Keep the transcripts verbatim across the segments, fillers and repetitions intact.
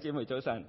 姊妹早晨。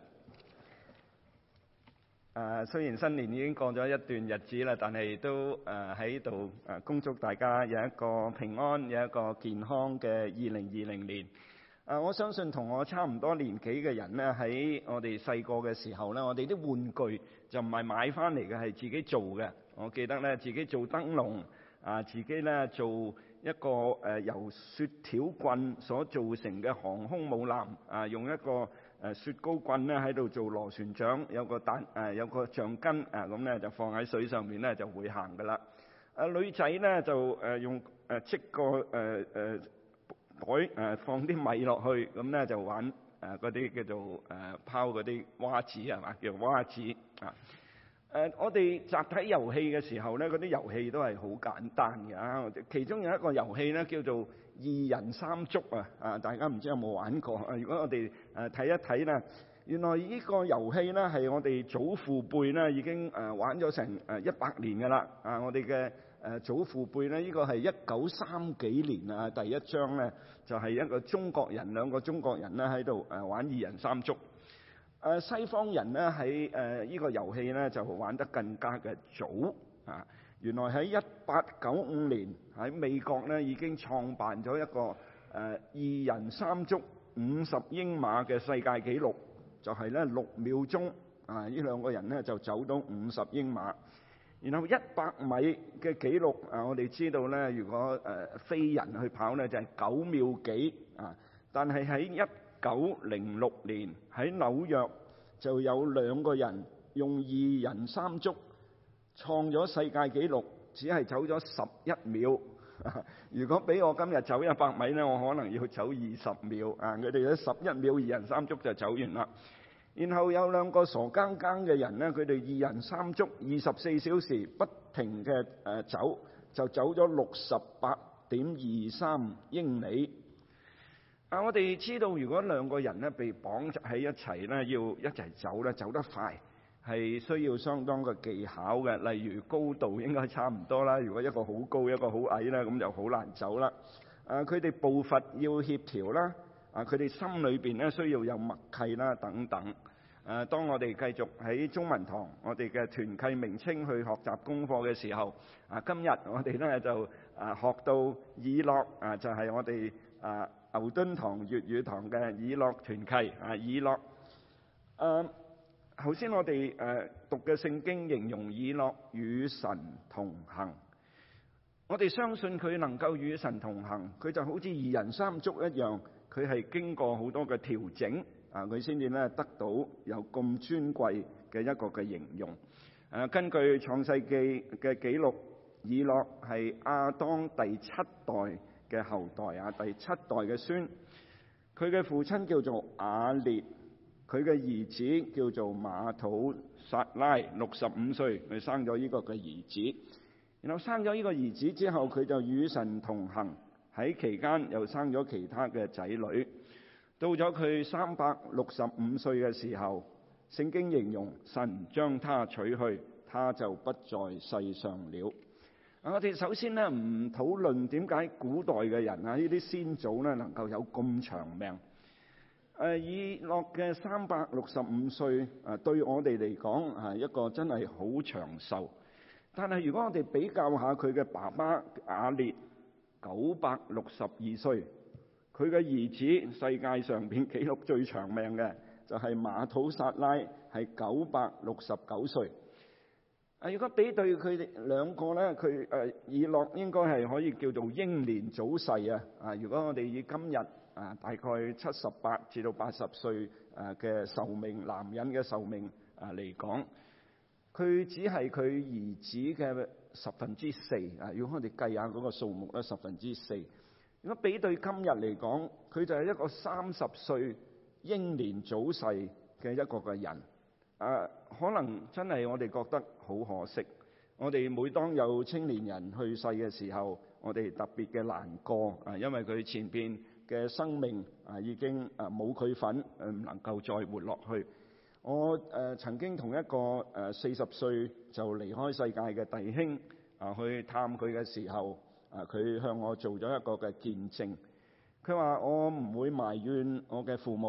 誒，雖然新年已經過咗一段日子啦，但係都誒喺度誒恭祝大家有一個平安、有一個健康嘅二零二零年。誒，我相信同我差唔多年紀嘅人呢，喺我哋細個嘅時候呢，我哋啲玩具就唔係買翻嚟嘅，係自己做嘅。我記得呢，自己做燈籠，啊，自己呢做一個誒由雪條棍所造成嘅航空母艦，啊，用一個誒雪糕棍咧喺度做螺旋槳，有個彈誒有個橡筋啊，咁咧就放喺水上面咧就會行噶啦。啊，女仔咧就誒用誒織個誒誒袋誒放啲米落去，咁咧就玩誒嗰啲叫做誒拋嗰啲蛙子係嘛，叫蛙子啊。誒，我哋集體遊戲嘅時候咧，嗰啲遊戲都係好簡單嘅啊。其中有一個遊戲咧叫做二人三足啊，啊，大家唔知有冇玩過啊？如果我哋誒睇一睇咧，原來呢個遊戲咧係我哋祖父輩咧已經誒玩咗成誒一百年㗎啦。啊，我哋嘅誒祖父輩咧，呢個係一九三幾年啊，第一章咧就係一個中國人兩個中國人咧喺度誒玩二人三足。誒西方人咧喺誒呢個遊戲咧就玩得更加嘅早啊！原來喺一八九五年喺美國咧已經創辦咗一個誒二人三足五十英碼嘅世界紀錄，就係咧六秒鐘啊！呢兩個人咧就走到五十英碼。然後一百米嘅紀錄啊，我哋知道咧，如果誒飛人去跑咧就係九秒幾啊，但係喺一九零六年喺紐約就有兩個人用二人三足創咗世界紀錄，只係走咗十一秒。如果俾我今日走一百米呢，我可能要走二十秒啊！佢哋喺十一秒二人三足就走完啦。然後有兩個傻更更嘅人呢，佢哋二人三足二十四小時不停嘅誒走，就走咗六十八點二三英里。啊！我哋知道，如果兩個人咧被綁喺一齊咧，要一齊走咧，走得快係需要相當嘅技巧嘅。例如高度應該差唔多啦。如果一個好高，一個好矮咧，咁就好難走啦。啊！佢哋步伐要協調啦。啊！佢哋心裏邊咧需要有默契啦，等等。誒，當我哋繼續喺中文堂，我哋嘅團契名稱去學習功課嘅時候，啊，今日我哋咧就啊學到以諾啊，就係、是、我哋啊。牛頓堂粵語堂嘅以諾團契啊，以諾。誒，頭先我哋誒讀嘅聖經形容以諾與神同行，我哋相信佢能夠與神同行，佢就好似二人三足一樣，佢係經過好多嘅調整啊，佢先至咧得到有咁尊貴嘅一個嘅形容。誒，根據創世記嘅記錄，以諾係亞當第七代嘅後代啊，第七代嘅孫，佢嘅父親叫做雅列，佢嘅兒子叫做馬土撒拉，六十五歲佢生咗呢個嘅兒子，然後生咗呢個兒子之後，佢就與神同行，喺期間又生咗其他嘅仔女，到咗佢三百六十五歲嘅時候，聖經形容神將他取去，他就不在世上了。我哋首先咧唔討論點解古代嘅人啊，呢啲先祖咧能夠有咁長命。誒，以諾嘅三百六十五歲啊，對我哋嚟講係一個真係好長壽。但係如果我哋比較下佢嘅爸爸雅列，九百六十二歲，佢嘅兒子世界上邊紀錄最長命嘅就係馬土撒拉，係九百六十九歲。啊！如果比對佢哋兩個咧，佢誒以諾應該係可以叫做英年早逝啊！啊，如果我哋以今日啊大概七十八至到八十歲誒嘅壽命，男人嘅壽命啊嚟講，佢只係佢兒子嘅十分之四啊！如果我哋計下嗰個數目咧，十分之四。如果比對今日嚟講，佢就係一個三十歲英年早逝嘅一個嘅人。啊，可能真係我哋覺得好可惜。我哋每當有青年人去世嘅時候，我哋特別嘅難過啊，因為佢前邊嘅生命啊已經啊冇佢份，唔能夠再活落去。我誒、呃、曾經同一個誒四十歲就離開世界嘅弟兄啊去探佢嘅時候，啊佢向我做咗一個嘅見證。佢話：我唔會埋怨我嘅父母，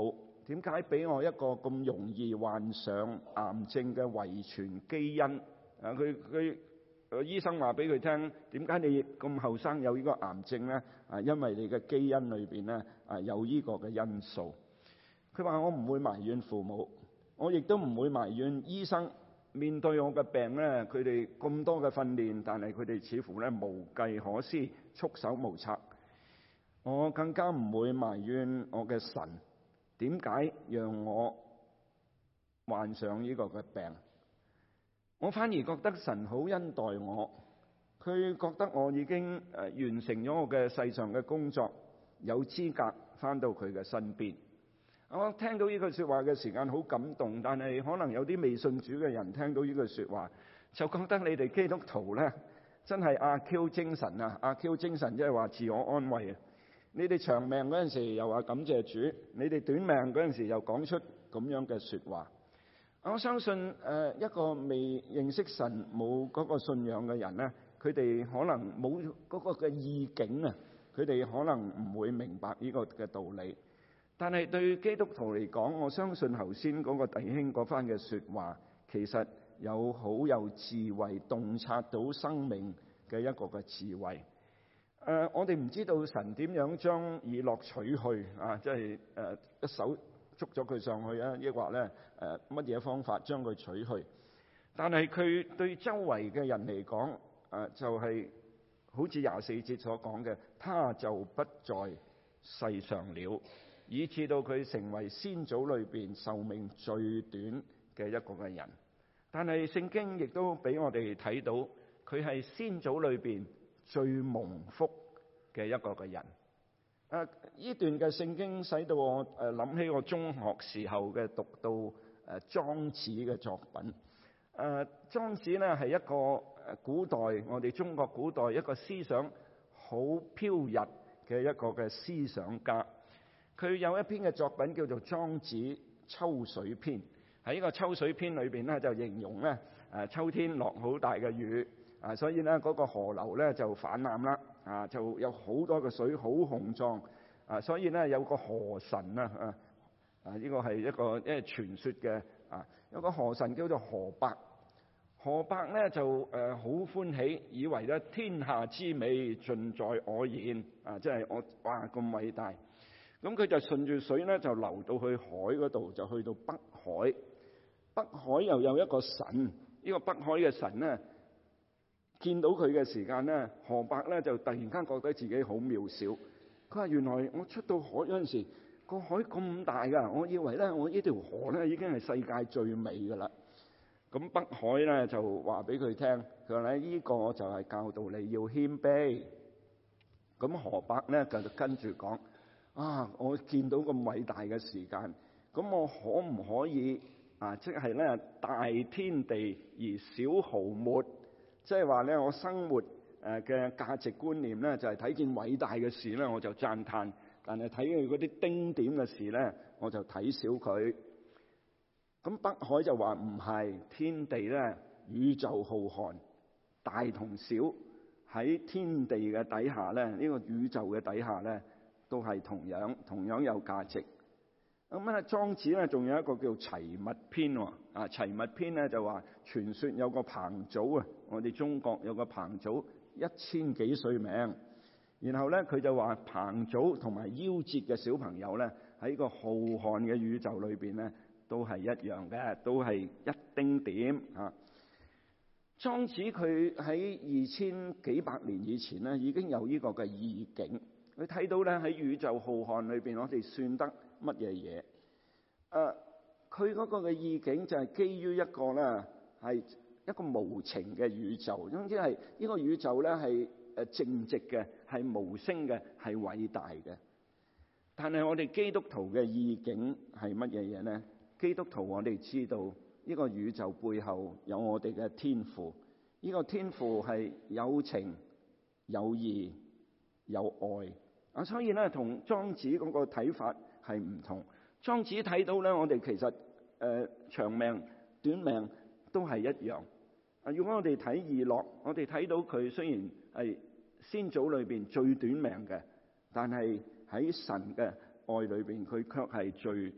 點解俾我一個咁容易患上癌症嘅遺傳基因？啊，佢佢醫生話俾佢聽，點解你咁後生有呢個癌症咧？啊，因為你嘅基因裏邊咧啊有呢個嘅因素。佢話我唔會埋怨父母，我亦都唔會埋怨醫生。面對我嘅病咧，佢哋咁多嘅訓練，但係佢哋似乎咧無計可施，束手無策。我更加唔會埋怨我嘅神，點解讓我患上呢個嘅病？我反而覺得神好恩待我，佢覺得我已經誒完成咗我嘅世上嘅工作，有資格返到佢嘅身邊。我聽到呢句說話嘅時間好感動，但係可能有啲未信主嘅人聽到呢句說話，就覺得你哋基督徒咧真係阿 Q 精神啊！阿 Q 精神即係話自我安慰啊！你哋長命嗰陣時又話感謝主，你哋短命嗰陣時又講出咁樣嘅說話。我相信誒一個未認識神冇嗰個信仰嘅人咧，佢哋可能冇嗰個嘅意境啊，佢哋可能唔會明白呢個嘅道理。但係對基督徒嚟講，我相信頭先嗰個弟兄嗰番嘅說話，其實有好有智慧，洞察到生命嘅一個嘅智慧。誒、呃，我哋唔知道神點樣將以諾取去啊，即係誒一手捉咗佢上去啊，抑或咧誒乜嘢方法將佢取去？但係佢對周圍嘅人嚟講，誒、呃、就係、是、好似廿四節所講嘅，他就不在世上了。以至到佢成為先祖裏邊壽命最短嘅一個嘅人，但係聖經亦都俾我哋睇到佢係先祖裏邊最蒙福嘅一個嘅人。啊，呢段嘅聖經使到我誒諗起我中學時候嘅讀到誒莊子嘅作品。誒，莊子呢係一個誒古代我哋中國古代一個思想好飄逸嘅一個嘅思想家。佢有一篇嘅作品叫做《莊子秋水篇》，喺呢個秋水篇裏邊咧就形容咧誒秋天落好大嘅雨啊，所以咧嗰個河流咧就泛濫啦啊，就有好多嘅水好雄壯啊，所以咧有個河神啊啊啊呢個係一個即係傳說嘅啊，有個河神叫做河伯，河伯咧就誒好歡喜，以為咧天下之美盡在我言啊，即係我哇咁偉大。咁佢就順住水咧，就流到去海嗰度，就去到北海。北海又有一個神，呢、這個北海嘅神咧，見到佢嘅時間咧，河伯咧就突然間覺得自己好渺小。佢話：原來我出到海嗰陣時，個海咁大㗎，我以為咧我呢條河咧已經係世界最美㗎啦。咁北海咧就話俾佢聽，佢話咧呢個就係教導你要謙卑。咁河伯咧就跟住講。啊！我見到咁偉大嘅時間，咁我可唔可以啊？即係咧大天地而小毫末，即係話咧我生活誒嘅價值觀念咧就係睇見偉大嘅事咧我就讚歎，但係睇佢嗰啲丁點嘅事咧我就睇小佢。咁北海就話唔係，天地咧宇宙浩瀚，大同小喺天地嘅底下咧，呢個宇宙嘅底下咧。都係同樣同樣有價值。咁啊，莊子咧仲有一個叫齊物篇喎。啊，齊物篇咧就話傳說有個彭祖啊，我哋中國有個彭祖一千幾歲命。然後咧佢就話彭祖同埋夭折嘅小朋友咧喺個浩瀚嘅宇宙裏邊咧都係一樣嘅，都係一丁點啊。莊子佢喺二千幾百年以前咧已經有呢個嘅意境。佢睇到咧喺宇宙浩瀚裏邊，我哋算得乜嘢嘢？誒、呃，佢嗰個嘅意境就係基於一個咧係一個無情嘅宇宙，總之係呢個宇宙咧係誒正直嘅，係無聲嘅，係偉大嘅。但係我哋基督徒嘅意境係乜嘢嘢咧？基督徒我哋知道呢個宇宙背後有我哋嘅天父，呢個天父係有情、有義、有愛。啊，所以咧，同莊子嗰個睇法係唔同。莊子睇到咧，我哋其實誒、呃、長命、短命都係一樣。啊，如果我哋睇以諾，我哋睇到佢雖然係先祖裏邊最短命嘅，但係喺神嘅愛裏邊，佢卻係最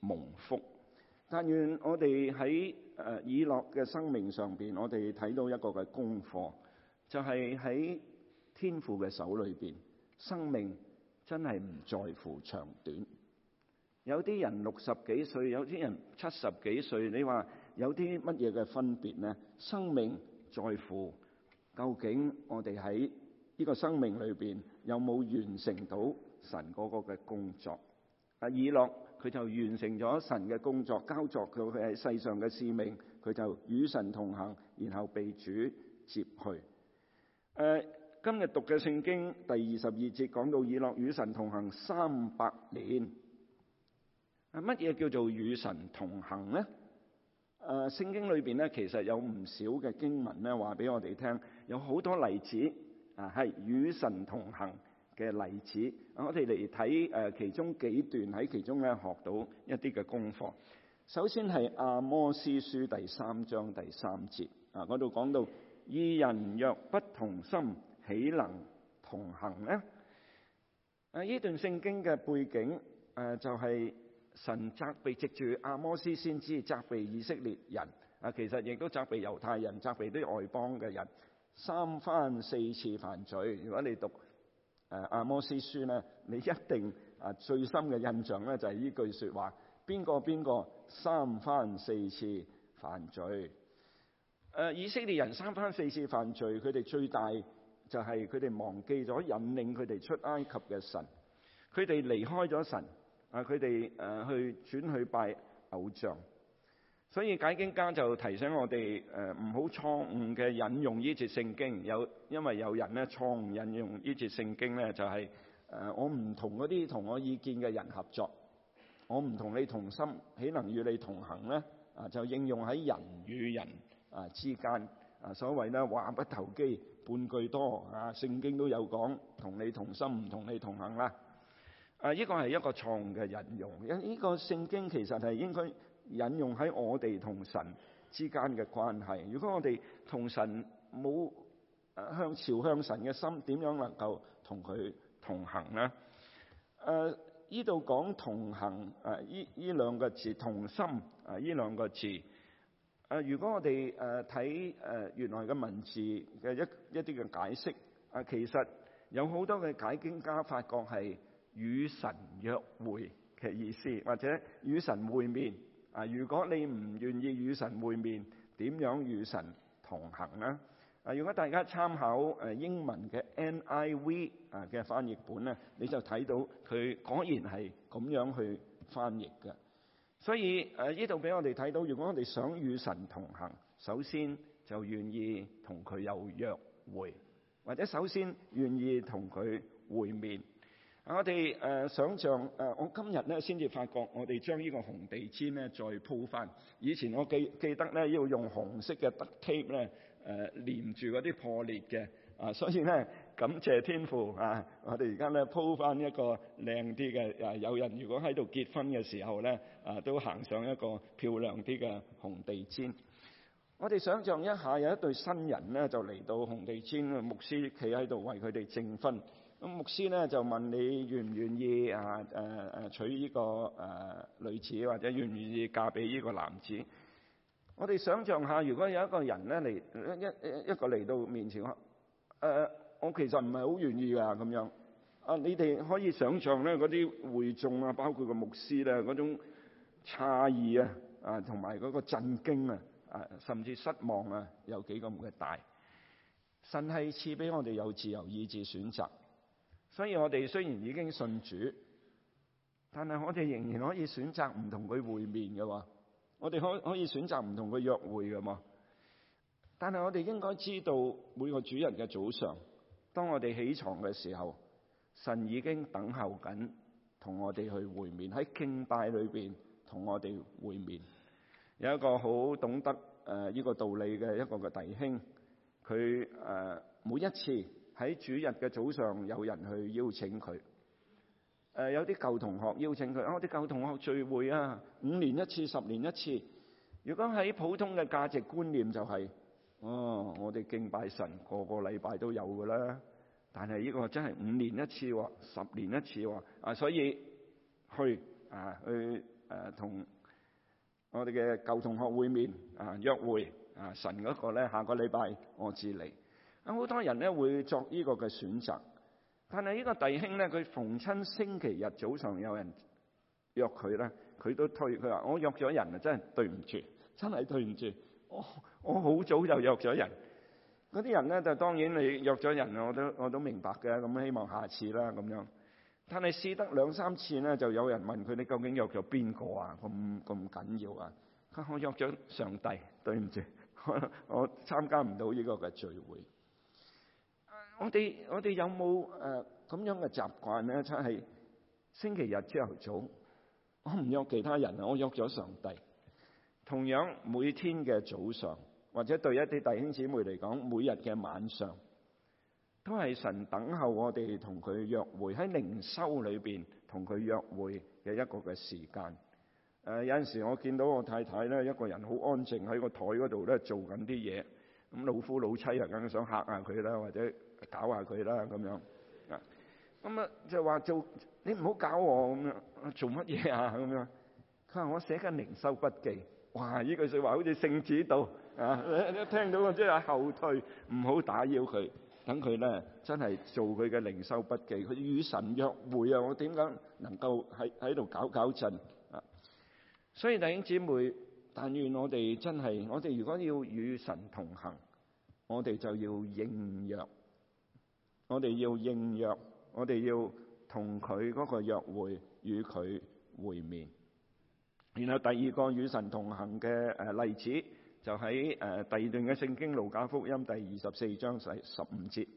蒙福。但願我哋喺誒以諾嘅生命上邊，我哋睇到一個嘅功課，就係喺天父嘅手裏邊，生命真係唔在乎長短。有啲人六十幾歲，有啲人七十幾歲，你話有啲乜嘢嘅分別呢？生命在乎究竟我哋喺呢個生命裏邊有冇完成到神嗰個嘅工作？啊，以諾佢就完成咗神嘅工作，交作佢喺世上嘅使命，佢就與神同行，然後被主接去。誒、呃，今日讀嘅聖經第二十二節講到以諾與神同行三百年。啊，乜嘢叫做與神同行呢？誒、呃，聖經裏邊咧其實有唔少嘅經文咧話俾我哋聽，有好多例子啊係與神同行嘅例子。我哋嚟睇誒其中幾段，喺其中咧學到一啲嘅功課。首先係阿摩司書第三章第三節啊，嗰度講到二人若不同心，豈能同行呢？啊，呢段聖經嘅背景誒就係、是。神責備藉住阿摩司先知責備以色列人啊，其實亦都責備猶太人，責備啲外邦嘅人三番四次犯罪。如果你讀誒阿摩司書咧，你一定啊最深嘅印象咧就係呢句説話：邊個邊個三番四次犯罪？誒，以色列人三番四次犯罪，佢哋最大就係佢哋忘記咗引領佢哋出埃及嘅神，佢哋離開咗神。啊！佢哋誒去轉去拜偶像，所以解經家就提醒我哋誒唔好錯誤嘅引用呢節聖經。有因為有人咧錯誤引用呢節聖經咧，就係、是、誒、呃、我唔同嗰啲同我意見嘅人合作，我唔同你同心，豈能與你同行呢？啊，就應用喺人與人啊之間啊，所謂咧話不投機半句多啊，聖經都有講同你同心，唔同你同行啦。啊！呢個係一個錯誤嘅引用，因呢個聖經其實係應該引用喺我哋同神之間嘅關係。如果我哋同神冇向朝向神嘅心，點樣能夠同佢同行呢？誒，呢度講同行，誒，呢呢兩個字同心，啊，呢兩個字，誒，如果我哋誒睇誒原來嘅文字嘅一一啲嘅解釋，啊，其實有好多嘅解經家發覺係與神約會嘅意思，或者與神會面啊！如果你唔願意與神會面，點樣與神同行呢？啊！如果大家參考誒英文嘅 N I V 啊嘅翻譯本咧，你就睇到佢果然係咁樣去翻譯嘅。所以誒呢度俾我哋睇到，如果我哋想與神同行，首先就願意同佢有約會，或者首先願意同佢會面。我哋誒、呃、想像誒、呃，我今日咧先至發覺，我哋將呢個紅地氈咧再鋪翻。以前我記記得咧要用紅色嘅 duct tape 咧誒連住嗰啲破裂嘅啊，所以咧感謝天父啊！我哋而家咧鋪翻一個靚啲嘅啊，有人如果喺度結婚嘅時候咧啊，都行上一個漂亮啲嘅紅地氈。我哋想像一下，有一對新人咧就嚟到紅地氈，牧師企喺度為佢哋證婚。咁牧師咧就問你願唔願意啊誒誒娶呢個誒女子，或者願唔願意嫁俾呢個男子？我哋想像下，如果有一個人咧嚟一一個嚟到面前，我誒我其實唔係好願意㗎咁樣。啊，你哋可以想像咧嗰啲會眾啊，包括個牧師咧嗰種詫異啊啊，同埋嗰個震驚啊啊，甚至失望啊，有幾咁嘅大。神係賜俾我哋有自由意志選擇。所以我哋雖然已經信主，但係我哋仍然可以選擇唔同佢會面嘅喎。我哋可可以選擇唔同佢約會嘅嘛。但係我哋應該知道，每個主日嘅早上，當我哋起床嘅時候，神已經等候緊同我哋去會面，喺敬拜裏邊同我哋會面。有一個好懂得誒呢、呃這個道理嘅一個嘅弟兄，佢誒、呃、每一次喺主日嘅早上，有人去邀請佢。誒、呃、有啲舊同學邀請佢，啊，我啲舊同學聚會啊，五年一次，十年一次。如果喺普通嘅價值觀念就係、是，哦，我哋敬拜神個個禮拜都有㗎啦。但係呢個真係五年一次喎，十年一次喎，啊，所以去啊去誒同我哋嘅舊同學會面啊，約會啊，神嗰個咧下個禮拜我至嚟。啊，好多人咧會作呢個嘅選擇，但係呢個弟兄咧，佢逢親星期日早上有人約佢咧，佢都推。佢話我約咗人啊，真係對唔住，真係對唔住，我我好早就約咗人。嗰啲人咧就當然你約咗人，我都我都明白嘅，咁希望下次啦咁樣。但係試得兩三次咧，就有人問佢：你究竟約咗邊個啊？咁咁緊要啊？佢話我約咗上帝，對唔住，我我參加唔到呢個嘅聚會。我哋我哋有冇誒咁樣嘅習慣咧？即係星期日朝頭早，我唔約其他人啊，我約咗上帝。同樣每天嘅早上，或者對一啲弟兄姊妹嚟講，每日嘅晚上，都係神等候我哋同佢約會，喺靈修裏邊同佢約會嘅一個嘅時間。誒、呃、有陣時我見到我太太咧，一個人好安靜喺個台嗰度咧做緊啲嘢，咁老夫老妻啊，梗係想嚇下佢啦，或者搞下佢啦咁樣啊。咁啊就話做你唔好搞我咁樣，做乜嘢啊咁樣？佢話我寫緊靈修筆記。哇！呢句説話好似聖旨度啊！你一聽到我即係後退，唔好打擾佢。等佢咧真係做佢嘅靈修筆記，佢與神約會啊！我點解能夠喺喺度搞搞震啊？所以弟兄姊妹，但願我哋真係，我哋如果要與神同行，我哋就要應約，我哋要應約，我哋要同佢嗰個約會，與佢會面。然後第二個與神同行嘅誒例子，就喺誒第二段嘅聖經路加福音第二十四章十十五節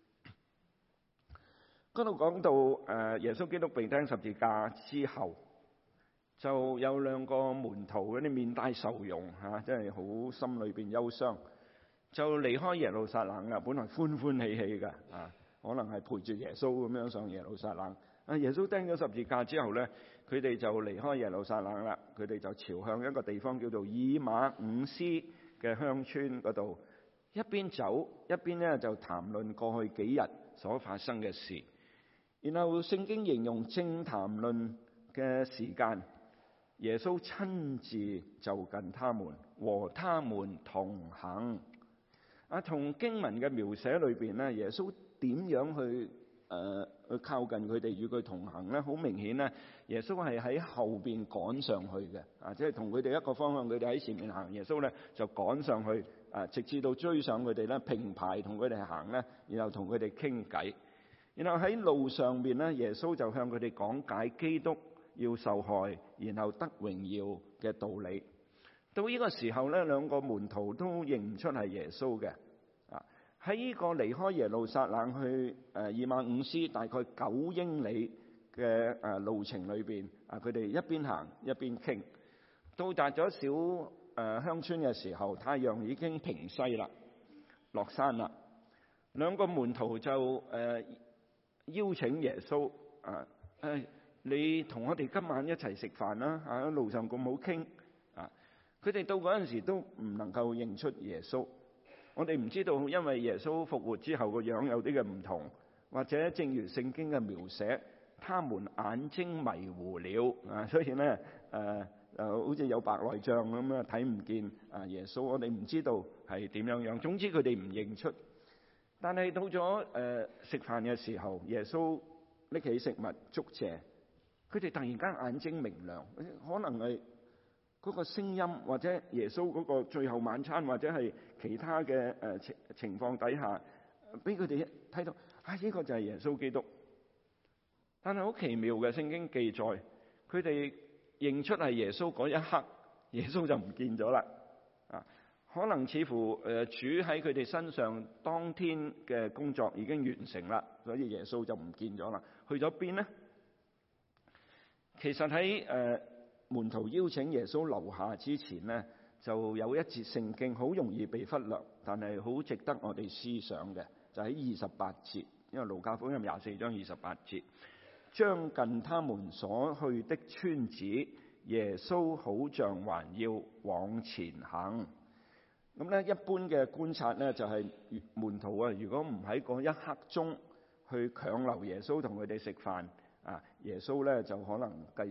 嗰度講到誒耶穌基督被釘十字架之後，就有兩個門徒嗰啲面帶愁容嚇，即係好心裏邊憂傷，就離開耶路撒冷啦。本來歡歡喜喜嘅啊，可能係陪住耶穌咁樣上耶路撒冷。啊，耶穌釘咗十字架之後咧，佢哋就離開耶路撒冷啦，佢哋就朝向一個地方叫做以馬忤斯嘅鄉村嗰度，一邊走一邊咧就談論過去幾日所發生嘅事。然後聖經形容正談論嘅時間，耶穌親自就近他們，和他們同行。啊，從經文嘅描寫裏邊咧，耶穌點樣去誒、呃、去靠近佢哋與佢同行咧？好明顯咧，耶穌係喺後邊趕上去嘅，啊，即係同佢哋一個方向，佢哋喺前面行，耶穌咧就趕上去，啊，直至到追上佢哋咧，平排同佢哋行咧，然後同佢哋傾偈。然後喺路上邊咧，耶穌就向佢哋講解基督要受害，然後得榮耀嘅道理。到呢個時候咧，兩個門徒都認唔出係耶穌嘅。喺呢個離開耶路撒冷去誒以馬忤斯大概九英里嘅誒路程裏邊，啊，佢哋一邊行一邊傾。到達咗小誒鄉村嘅時候，太陽已經平西啦，落山啦。兩個門徒就誒邀請耶穌啊，誒你同我哋今晚一齊食飯啦，喺路上咁好傾啊。佢哋到嗰陣時都唔能夠認出耶穌。我哋唔知道，因為耶穌復活之後個樣有啲嘅唔同，或者正如聖經嘅描寫，他們眼睛迷糊了啊，所以咧誒誒好似有白內障咁樣睇唔見啊耶穌。我哋唔知道係點樣樣，總之佢哋唔認出。但係到咗誒食飯嘅時候，耶穌拎起食物祝謝，佢哋突然間眼睛明亮，可能係嗰個聲音，或者耶穌嗰個最後晚餐，或者係其他嘅誒情情況底下，俾佢哋睇到啊，呢個就係耶穌基督。但係好奇妙嘅，聖經記載，佢哋認出係耶穌嗰一刻，耶穌就唔見咗啦。啊，可能似乎誒主喺佢哋身上當天嘅工作已經完成啦，所以耶穌就唔見咗啦。去咗邊呢？其實喺誒。呃門徒邀請耶穌留下之前呢，就有一節聖經好容易被忽略，但係好值得我哋思想嘅，就喺二十八節，因為路加福音廿四章二十八節，將近他們所去的村子，耶穌好像還要往前行。咁咧，一般嘅觀察呢，就係門徒啊，如果唔喺嗰一刻鐘去強留耶穌同佢哋食飯啊，耶穌咧就可能繼續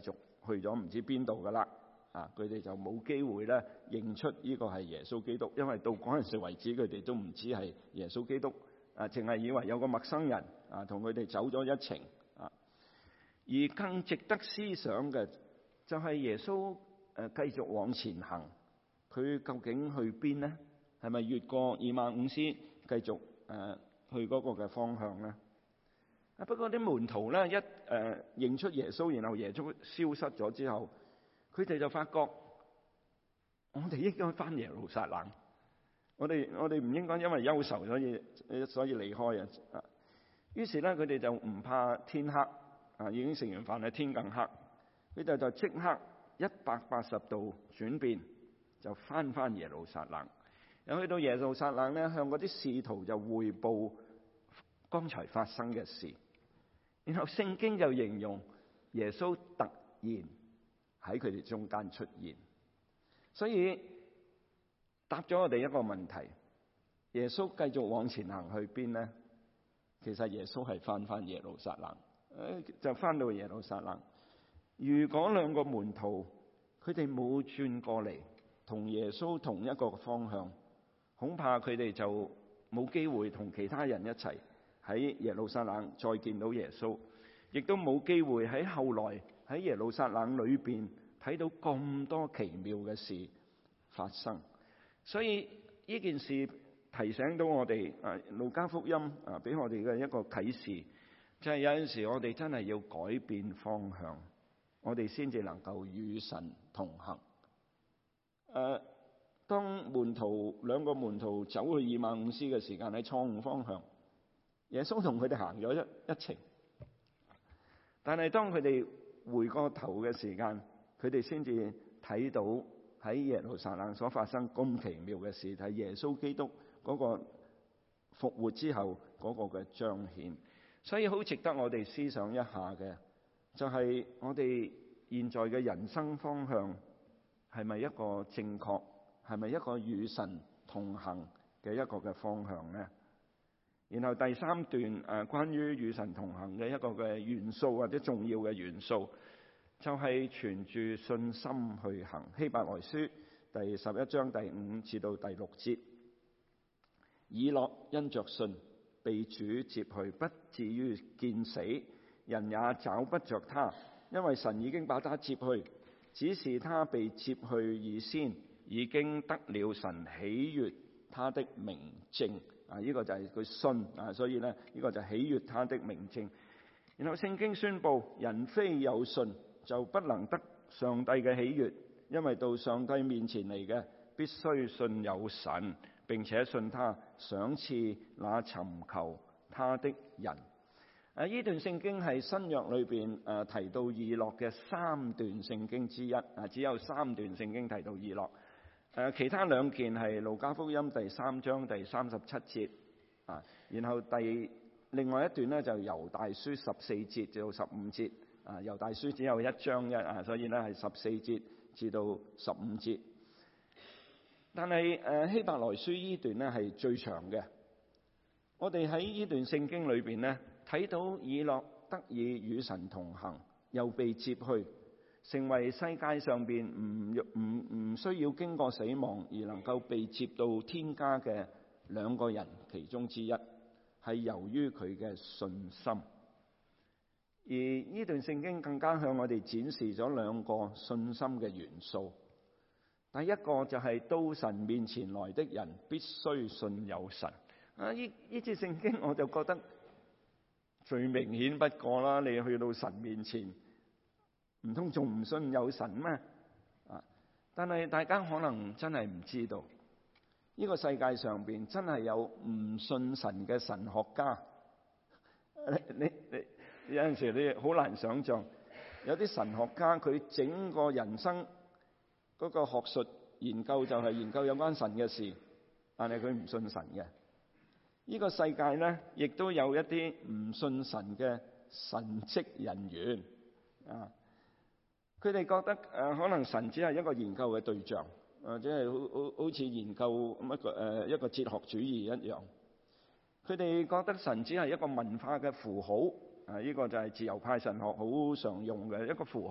去咗唔知邊度噶啦。啊，佢哋就冇機會咧認出呢個係耶穌基督，因為到嗰陣時為止，佢哋都唔知係耶穌基督，啊，淨係以為有個陌生人啊同佢哋走咗一程啊。而更值得思想嘅就係耶穌誒繼續往前行，佢究竟去邊呢？係咪越過以馬忤斯繼續誒去嗰個嘅方向呢？啊，不過啲門徒咧一誒、呃、認出耶穌，然後耶穌消失咗之後，佢哋就發覺我哋應該翻耶路撒冷，我哋我哋唔應該因為憂愁所以所以離開啊。於是咧佢哋就唔怕天黑啊，已經食完飯咧天更黑，佢哋就即刻一百八十度轉變，就翻翻耶路撒冷。又去到耶路撒冷咧，向嗰啲使徒就匯報剛才發生嘅事。然後聖經就形容耶穌突然喺佢哋中間出現，所以答咗我哋一個問題：耶穌繼續往前行去邊呢？其實耶穌係翻翻耶路撒冷，誒就翻到耶路撒冷。如果兩個門徒佢哋冇轉過嚟同耶穌同一個方向，恐怕佢哋就冇機會同其他人一齊喺耶路撒冷再見到耶穌，亦都冇機會喺後來喺耶路撒冷裏邊睇到咁多奇妙嘅事發生。所以呢件事提醒到我哋，啊路加福音啊俾我哋嘅一個啟示，就係有陣時我哋真係要改變方向，我哋先至能夠與神同行。誒，當門徒兩個門徒走去以馬忤斯嘅時間，喺錯誤方向，耶穌同佢哋行咗一一程，但係當佢哋回過頭嘅時間，佢哋先至睇到喺耶路撒冷所發生咁奇妙嘅事，係耶穌基督嗰個復活之後嗰個嘅彰顯。所以好值得我哋思想一下嘅，就係我哋現在嘅人生方向係咪一個正確，係咪一個與神同行嘅一個嘅方向呢？然後第三段誒、呃、關於與神同行嘅一個嘅元素或者重要嘅元素，就係存住信心去行。希伯來書第十一章第五至到第六節，以諾因着信被主接去，不至於見死，人也找不着他，因為神已經把他接去。只是他被接去以先，已經得了神喜悅他的明證。啊！呢、這個就係佢信啊，所以咧呢、這個就喜悅他的明證。然後聖經宣布，人非有信就不能得上帝嘅喜悅，因為到上帝面前嚟嘅必須信有神，並且信他賞賜那尋求他的人。啊！呢段聖經係新約裏邊誒提到以諾嘅三段聖經之一啊，只有三段聖經提到以諾。誒，其他兩件係路加福音第三章第三十七節啊，然後第另外一段咧就猶大書十四節至到十五節啊，猶大書只有一章一啊，所以咧係十四節至到十五節。但係誒希伯來書呢段咧係最長嘅。我哋喺呢段聖經裏邊咧睇到以諾得以與神同行，又被接去，成為世界上邊唔唔唔需要經過死亡而能夠被接到天家嘅兩個人其中之一，係由於佢嘅信心。而呢段聖經更加向我哋展示咗兩個信心嘅元素。第一個就係到神面前來的人必須信有神。啊！呢呢節聖經我就覺得最明顯不過啦，你去到神面前，唔通仲唔信有神咩？啊！但係大家可能真係唔知道，呢個世界上邊真係有唔信神嘅神學家。你你你有陣時你好難想像，有啲神學家佢整個人生嗰個學術研究就係研究有關神嘅事，但係佢唔信神嘅。呢個世界咧，亦都有一啲唔信神嘅神職人員啊。佢哋覺得誒、呃，可能神只係一個研究嘅對象，或者係好好好似研究一個誒、呃、一個哲學主義一樣。佢哋覺得神只係一個文化嘅符號啊，呢、這個就係自由派神學好常用嘅一個符號。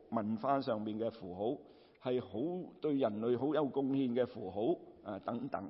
文化上面嘅符號，係好對人類好有貢獻嘅符號啊等等。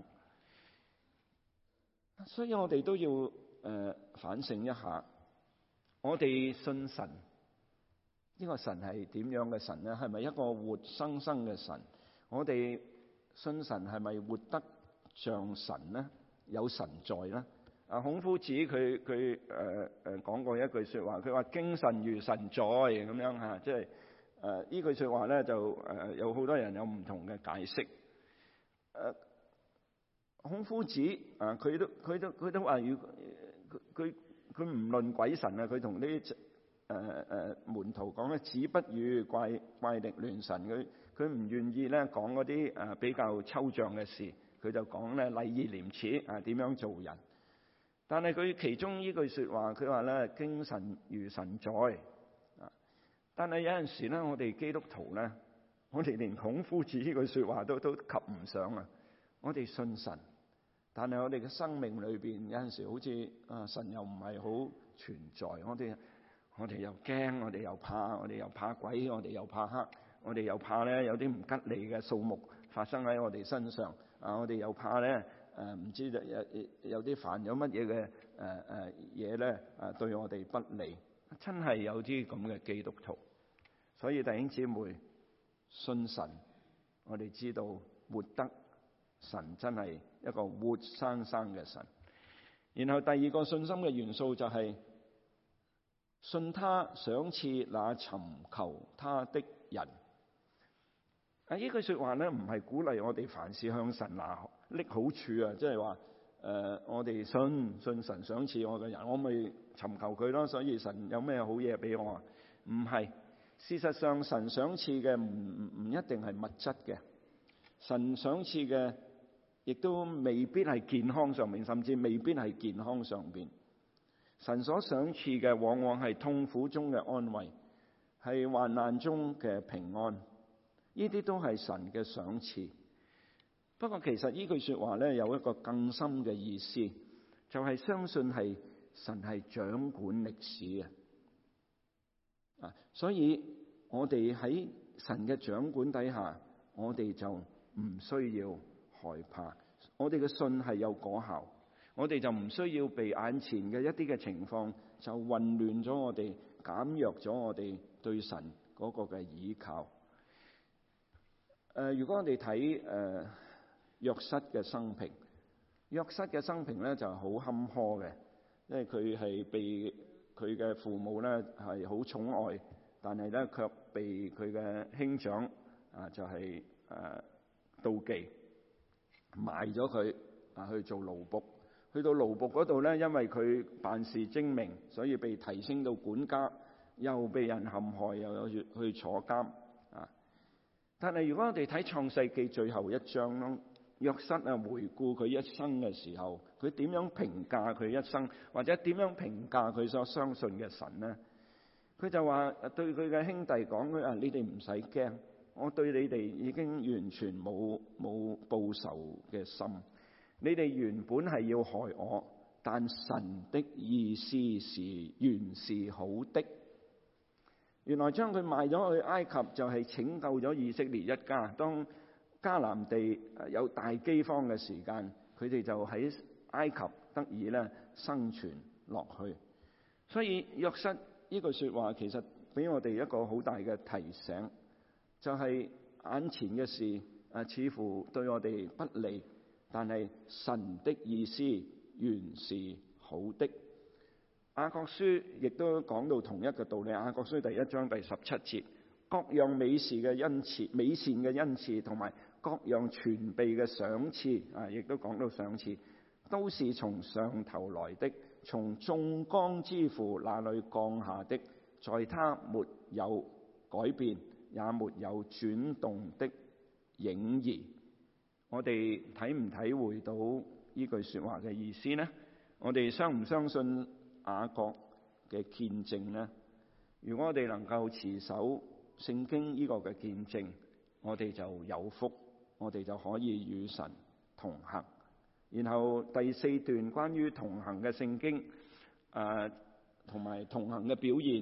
所以我哋都要誒、呃、反省一下，我哋信神，呢、這個神係點樣嘅神咧？係咪一個活生生嘅神？我哋信神係咪活得像神咧？有神在咧？啊，孔夫子佢佢誒誒講過一句說話，佢話敬神如神在咁樣吓，即係誒呢句說話咧就誒、呃、有好多人有唔同嘅解釋。誒、呃，孔夫子啊，佢都佢都佢都話，如佢佢唔論鬼神啊，佢同啲誒誒門徒講咧，子不語怪怪力亂神，佢佢唔願意咧講嗰啲誒比較抽象嘅事，佢就講咧禮義廉恥啊，點樣做人。但係佢其中呢句説話，佢話咧敬神如神在啊。但係有陣時咧，我哋基督徒咧，我哋連孔夫子呢句説話都都及唔上啊！我哋信神，但係我哋嘅生命裏邊有陣時好似啊神又唔係好存在，我哋我哋又驚，我哋又怕，我哋又怕鬼，我哋又怕黑，我哋又怕咧有啲唔吉利嘅數目發生喺我哋身上啊！我哋又怕咧。誒、呃、唔知道有有啲犯咗乜嘢嘅誒誒嘢咧啊，對我哋不利，真係有啲咁嘅基督徒。所以弟兄姊妹，信神，我哋知道活得神真係一個活生生嘅神。然後第二個信心嘅元素就係、是、信他賞賜那尋求他的人。啊！呢句説話咧，唔係鼓勵我哋凡事向神拿拎好處啊！即係話誒，我哋信信神賞賜我嘅人，我咪尋求佢咯。所以神有咩好嘢俾我啊？唔係，事實上神賞賜嘅唔唔唔一定係物質嘅，神賞賜嘅亦都未必係健康上面，甚至未必係健康上邊。神所賞賜嘅往往係痛苦中嘅安慰，係患難中嘅平安。呢啲都係神嘅賞賜。不過其實呢句説話咧有一個更深嘅意思，就係、是、相信係神係掌管歷史嘅。啊，所以我哋喺神嘅掌管底下，我哋就唔需要害怕。我哋嘅信係有果效，我哋就唔需要被眼前嘅一啲嘅情況就混亂咗我哋，減弱咗我哋對神嗰個嘅倚靠。誒、呃，如果我哋睇誒約瑟嘅生平，約瑟嘅生平咧就係好坎坷嘅，因為佢係被佢嘅父母咧係好寵愛，但係咧卻被佢嘅兄長啊就係、是、誒、呃、妒忌，賣咗佢啊去做奴僕。去到奴僕嗰度咧，因為佢辦事精明，所以被提升到管家，又被人陷害，又有去坐監。但係如果我哋睇創世記最後一章咯，約瑟啊回顧佢一生嘅時候，佢點樣評價佢一生，或者點樣評價佢所相信嘅神呢？佢就話對佢嘅兄弟講：佢啊，你哋唔使驚，我對你哋已經完全冇冇報仇嘅心。你哋原本係要害我，但神的意思是原是好的。原來將佢賣咗去埃及就係拯救咗以色列一家。當迦南地有大饑荒嘅時間，佢哋就喺埃及得以咧生存落去。所以約瑟呢句說話其實俾我哋一個好大嘅提醒，就係、是、眼前嘅事啊，似乎對我哋不利，但係神的意思原是好的。雅各書亦都講到同一個道理。雅各書第一章第十七節，各樣美事嘅恩賜、美善嘅恩賜同埋各樣全備嘅賞賜啊，亦都講到賞賜，都是從上頭來的，從眾光之父那裏降下的，在他沒有改變，也沒有轉動的影兒。我哋體唔體會到呢句說話嘅意思呢？我哋相唔相信雅各嘅見證呢？如果我哋能夠持守聖經呢個嘅見證，我哋就有福，我哋就可以與神同行。然後第四段關於同行嘅聖經，誒同埋同行嘅表現，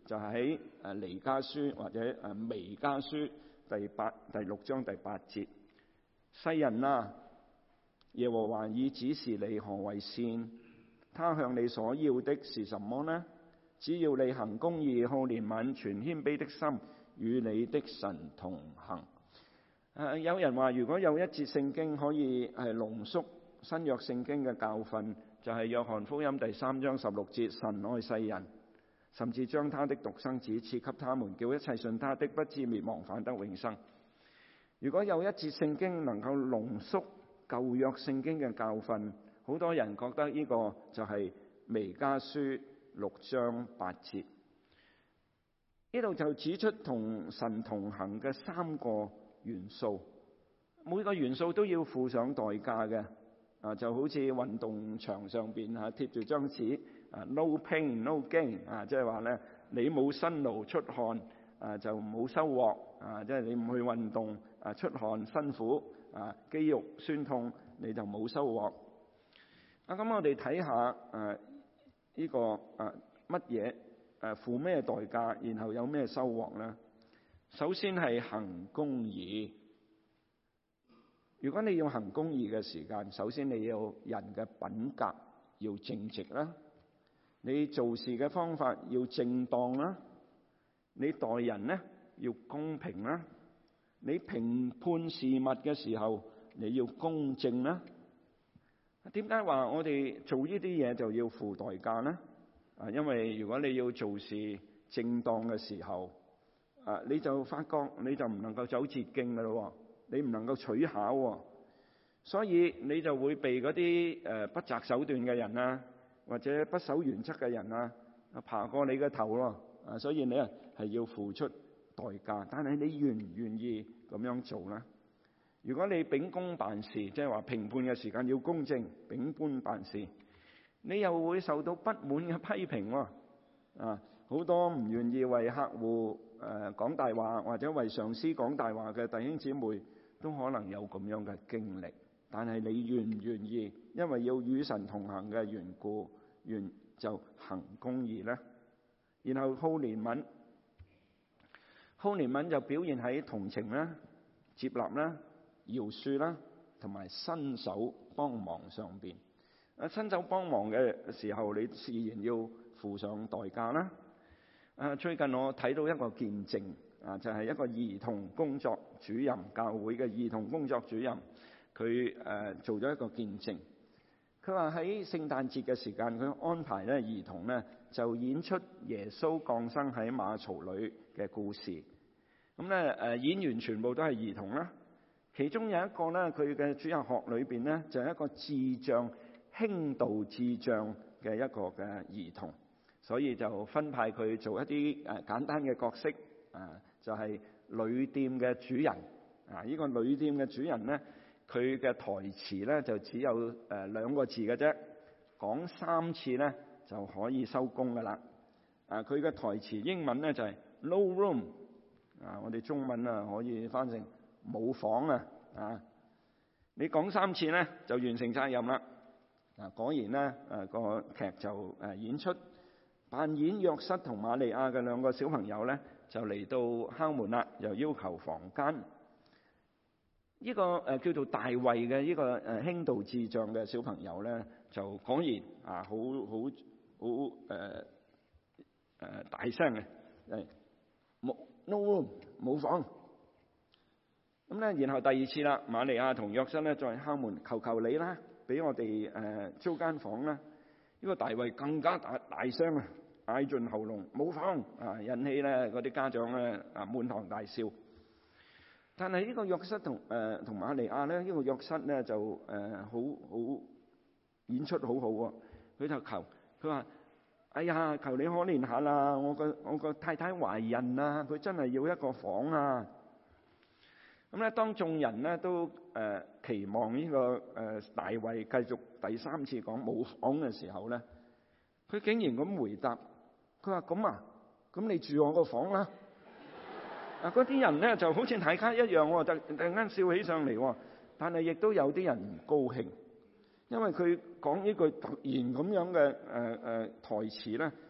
就喺誒彌迦書或者誒彌迦書第八第六章第八節。世人啊，耶和華已指示你何為善，他向你所要的是什麼呢？只要你行公義、好憐憫、存謙卑的心，與你的神同行。誒，有人話，如果有一節聖經可以係濃縮新約聖經嘅教訓，就係約翰福音第三章十六節：神愛世人，甚至將他的獨生子賜給他們，叫一切信他的不至滅亡，反得永生。如果有一節聖經能夠濃縮舊約聖經嘅教訓，好多人覺得呢個就係彌迦書六章八節。呢度就指出同神同行嘅三個元素，每個元素都要付上代價嘅。啊，就好似運動場上邊嚇貼住張紙，啊 no pain no gain， 啊即係話咧，你冇辛勞出汗啊就冇收穫，啊即係你唔去運動啊出汗辛苦啊肌肉酸痛你就冇收穫。啊咁我哋睇下誒呢個誒乜嘢誒付咩代價，然後有咩收穫咧？首先係行公義。如果你要行公義嘅時間，首先你要人嘅品格要正直啦，你做事嘅方法要正當啦，你待人咧要公平啦，你評判事物嘅時候你要公正啦。點解話我哋做呢啲嘢就要付代價呢？啊，因為如果你要做事正當嘅時候，啊你就發覺你就唔能夠走捷徑㗎咯。你唔能夠取巧喎，所以你就會被嗰啲誒不擇手段嘅人啊，或者不守原則嘅人啊，爬過你嘅頭咯。啊，所以你啊係要付出代價，但係你願唔願意咁樣做呢？如果你秉公辦事，即係話評判嘅時間要公正，秉公辦事，你又會受到不滿嘅批評喎。啊，好多唔願意為客戶誒講大話，或者為上司講大話嘅弟兄姊妹，都可能有咁樣嘅經歷，但係你願唔願意？因為要與神同行嘅緣故，願就行公義呢？然後好憐憫，好憐憫就表現喺同情啦、接納啦、饒恕啦，同埋伸手幫忙上邊。啊，伸手幫忙嘅時候，你自然要付上代價啦。啊，最近我睇到一個見證。啊，就係、是、一個兒童工作主任，教會嘅兒童工作主任，佢誒、呃、做咗一個見證。佢話喺聖誕節嘅時間，佢安排咧兒童咧就演出耶穌降生喺馬槽裏嘅故事。咁咧誒演員全部都係兒童啦。其中有一個咧，佢嘅主日學裏邊咧就係、是、一個智障輕度智障嘅一個嘅兒童，所以就分派佢做一啲誒簡單嘅角色。啊，就係、是、旅店嘅主人啊！呢、這個旅店嘅主人咧，佢嘅台詞咧就只有誒、呃、兩個字嘅啫，講三次咧就可以收工噶啦。啊，佢嘅台詞英文咧就係、是、no room 啊，我哋中文啊可以翻成冇房啊啊！你講三次咧就完成責任啦。啊，果然咧誒、啊、個劇就誒演出扮演約瑟同瑪利亞嘅兩個小朋友咧。就嚟到敲門啦，又要求房間。呢、這個誒、呃、叫做大衛嘅呢個誒輕度智障嘅小朋友咧，就果然啊好好好誒誒大聲嘅，誒冇 no room 冇房。咁咧，然後第二次啦，瑪利亞同約瑟咧再敲門，求求你啦，俾我哋誒、呃、租間房啦。呢、這個大衛更加大大聲啊！嗌盡喉嚨冇房啊，引起咧嗰啲家長咧啊滿堂大笑。但係呢個約瑟同誒同瑪利亞咧，呢個約瑟咧就誒好好演出好好喎。佢就求佢話：哎呀，求你可憐下啦！我個我個太太懷孕啊，佢真係要一個房啊！咁咧，當眾人咧都誒期望呢個誒大衛繼續第三次講冇房嘅時候咧，佢竟然咁回答。佢話：咁啊，咁你住我個房啦！啊，嗰啲人咧就好似大家一樣喎，突突然間笑起上嚟喎。但係亦都有啲人唔高興，因為佢講呢句突然咁樣嘅誒誒台詞咧，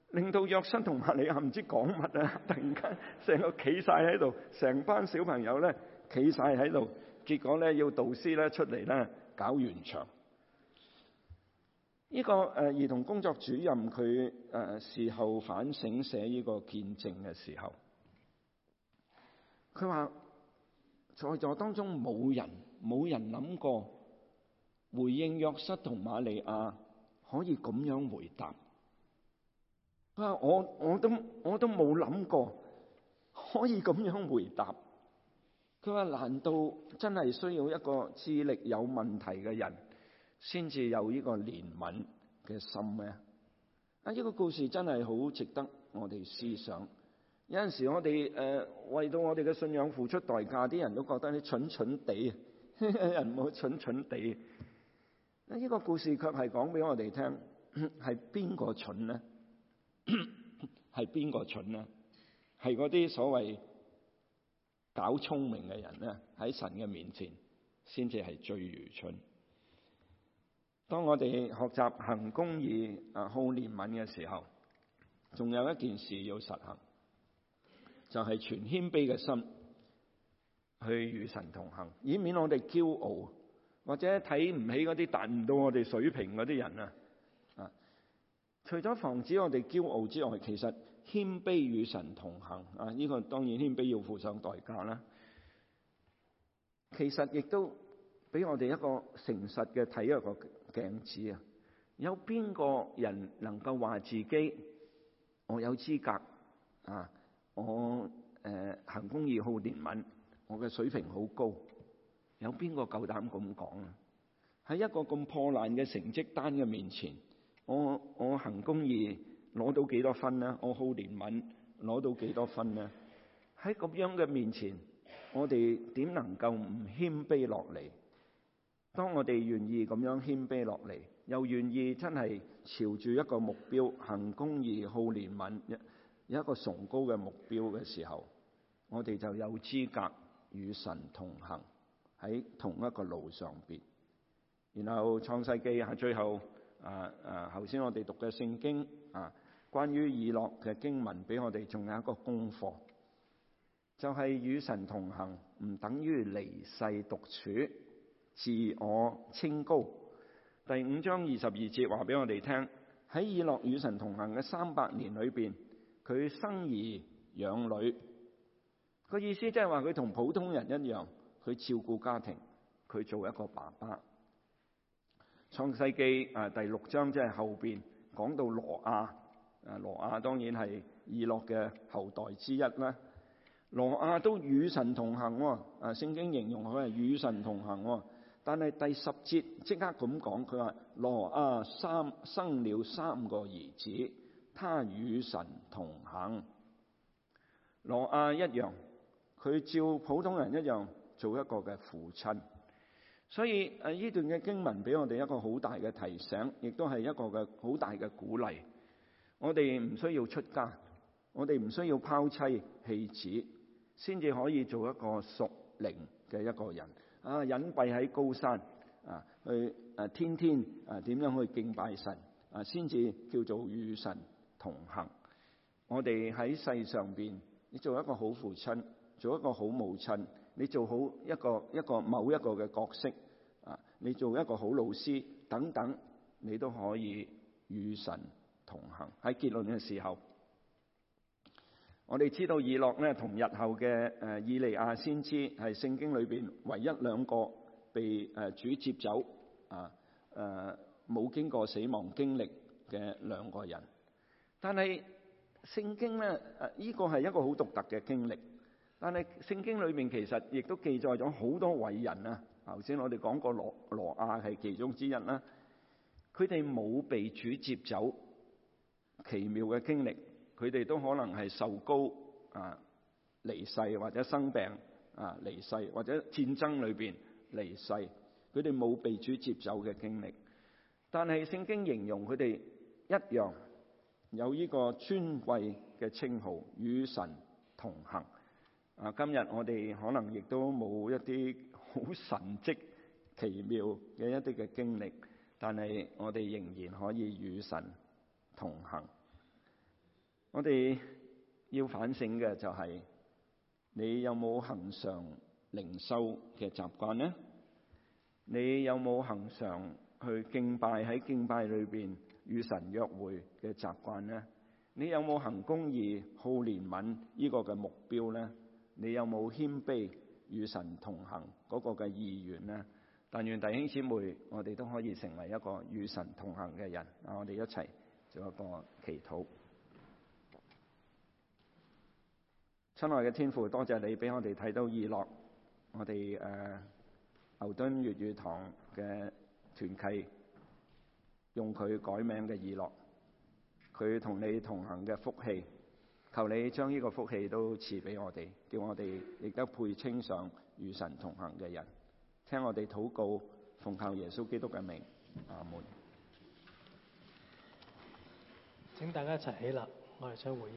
令到約瑟同瑪利亞唔知講乜啊！突然間成個企晒喺度，成班小朋友咧企晒喺度，結果咧要導師咧出嚟咧搞完場。呢、這個誒、呃、兒童工作主任佢誒、呃、事後反省寫呢個見證嘅時候，佢話在座當中冇人冇人諗過回應約瑟同瑪利亞可以咁樣回答。佢話我我都我都冇諗過可以咁樣回答。佢話難道真係需要一個智力有問題嘅人先至有呢個憐憫嘅心咩？啊！呢個故事真係好值得我哋思想。有陣時我哋誒、呃、為到我哋嘅信仰付出代價，啲人都覺得你蠢蠢地，人唔好蠢蠢地。啊！呢個故事卻係講俾我哋聽，係邊個蠢呢？係邊個蠢呢？係嗰啲所謂搞聰明嘅人咧，喺神嘅面前先至係最愚蠢。當我哋學習行公義啊、好憐憫嘅時候，仲有一件事要實行，就係存謙卑嘅心去與神同行，以免我哋驕傲或者睇唔起嗰啲達唔到我哋水平嗰啲人啊！啊，除咗防止我哋驕傲之外，其實謙卑與神同行啊！呢個當然謙卑要付上代價啦。其實亦都俾我哋一個誠實嘅睇一個鏡子啊！有邊個人能夠話自己我有資格啊？我誒、呃、行公義好憐憫，我嘅水平好高，有邊個夠膽咁講啊？喺一個咁破爛嘅成績單嘅面前，我我行公義攞到幾多分呢？我好憐憫攞到幾多分呢？喺咁樣嘅面前，我哋點能夠唔謙卑落嚟？當我哋願意咁樣謙卑落嚟，又願意真係朝住一個目標行公義好憐憫，有一個崇高嘅目標嘅時候，我哋就有資格與神同行喺同一個路上邊。然後創世記係最後啊啊，頭先我哋讀嘅聖經啊，關於以諾嘅經文俾我哋仲有一個功課，就係、是、與神同行唔等於離世獨處，自我清高。第五章二十二節話俾我哋聽，喺以諾與神同行嘅三百年裏邊，佢生兒養女，個意思即係話佢同普通人一樣，佢照顧家庭，佢做一個爸爸。創世記啊第六章即係後邊講到羅亞，啊羅亞當然係以諾嘅後代之一啦。羅亞都與神同行喎，啊聖經形容佢係與神同行喎。但係第十節即刻咁講，佢話羅亞三生了三個兒子，他與神同行。羅亞一樣，佢照普通人一樣做一個嘅父親。所以誒呢段嘅經文俾我哋一個好大嘅提醒，亦都係一個嘅好大嘅鼓勵。我哋唔需要出家，我哋唔需要拋妻棄子，先至可以做一個屬靈嘅一個人啊！隱蔽喺高山啊，去誒天天啊點樣去敬拜神啊，先至叫做與神同行。我哋喺世上邊，你做一個好父親，做一個好母親，你做好一個一個某一個嘅角色啊，你做一個好老師等等，你都可以與神同行。喺結論嘅時候，我哋知道以諾咧同日後嘅誒以利亞先知係聖經裏邊唯一兩個被誒主接走啊誒冇經過死亡經歷嘅兩個人。但係聖經咧誒呢個係一個好獨特嘅經歷。但係聖經裏面其實亦都記載咗好多偉人啊！頭先我哋講過羅羅亞係其中之一啦，佢哋冇被主接走，奇妙嘅經歷，佢哋都可能係受膏啊離世，或者生病啊離世，或者戰爭裏邊離世，佢哋冇被主接走嘅經歷。但係聖經形容佢哋一樣有呢個尊貴嘅稱號，與神同行。啊！今日我哋可能亦都冇一啲好神蹟奇妙嘅一啲嘅經歷，但係我哋仍然可以與神同行。 我哋要反省嘅就係、是、你有冇恆常靈修嘅習慣呢？你有冇恆常去敬拜，喺敬拜裏邊與神約會嘅習慣呢？你有冇行公義、好憐憫呢個嘅目標呢？你有冇謙卑與神同行嗰個嘅意願呢？但願弟兄姊妹，我哋都可以成為一個與神同行嘅人。啊，我哋一齊做一個祈禱。親愛嘅天父，多謝你俾我哋睇到以諾，我哋誒、呃、牛頓粵語堂嘅團契用佢改名嘅以諾，佢同你同行嘅福氣，求你將呢個福氣都賜俾我哋，叫我哋亦都配稱上與神同行嘅人。聽我哋禱告，奉靠耶穌基督嘅名，阿門。 請大家一齊起立，我哋將會。